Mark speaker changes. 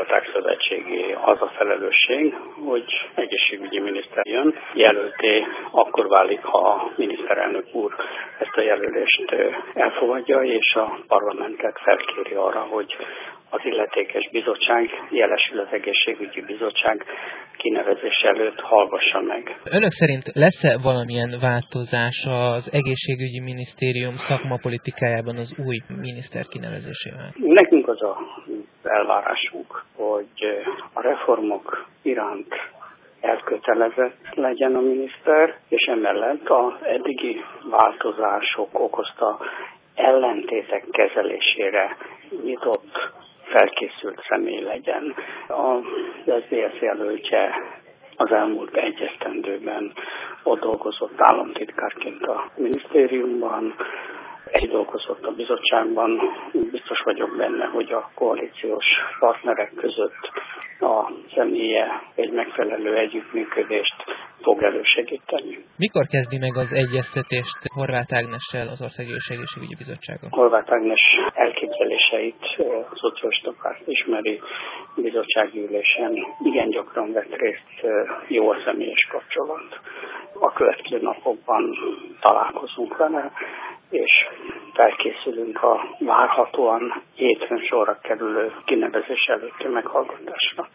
Speaker 1: Demokraták Szövetségé az a felelősség, hogy egészségügyi miniszter jön, jelölté akkor válik, ha a miniszterelnök úr ezt a jelölést elfogadja, és a parlamentet felkéri arra, hogy az illetékes bizottság, jelesül az egészségügyi bizottság kinevezés előtt hallgassa meg.
Speaker 2: Önök szerint lesz-e valamilyen változás az egészségügyi minisztérium szakmapolitikájában az új miniszter kinevezésével?
Speaker 1: Nekünk az elvárásunk, hogy a reformok iránt elkötelezett legyen a miniszter, és emellett az eddigi változások okozta ellentétek kezelésére nyitott, felkészült személy legyen. Az SZDSZ jelöltje az elmúlt egy esztendőben ott dolgozott államtitkárként a minisztériumban, dolgozott a bizottságban. Biztos vagyok benne, hogy a koalíciós partnerek között a személye egy megfelelő együttműködést fog elősegíteni.
Speaker 2: Mikor kezdi meg az egyeztetést Horváth Ágnessel, az Országgyűlés Egészségügyi Bizottságon?
Speaker 1: Horváth Ágnes elképzeléseit a Szocialista Párt ismeri, bizottsági ülésen igen gyakran vett részt, jó a személyes kapcsolat. A következő napokban találkozunk vele, és felkészülünk a várhatóan hétfőn sorra kerülő kinevezés előtti meghallgatásra.